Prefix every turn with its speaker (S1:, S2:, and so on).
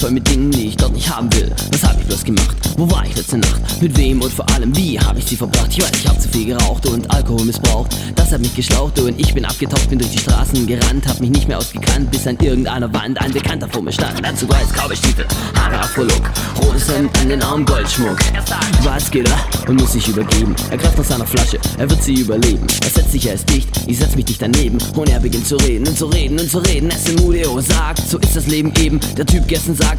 S1: voll mit Dingen, die ich dort nicht haben will. Was hab ich bloß gemacht? Wo war ich letzte Nacht? Mit wem und vor allem wie hab ich sie verbracht? Ich weiß, ich hab zu viel geraucht und Alkohol missbraucht. Das hat mich geschlaucht und ich bin abgetaucht, bin durch die Straßen gerannt, hab mich nicht mehr ausgekannt, bis an irgendeiner Wand ein Bekannter vor mir stand. Anzug weiß, Cowboystiefel, Haare Afro-Look, rotes Hemd an den Armen, Goldschmuck. Was geht ab? Und muss sich übergeben. Er greift nach seiner Flasche, er wird sie überleben. Er setzt sich erst dicht, ich setz mich dicht daneben und er beginnt zu reden und zu reden und zu reden. SMUDO sagt, so ist das Leben eben. Der Typ gestern sagt,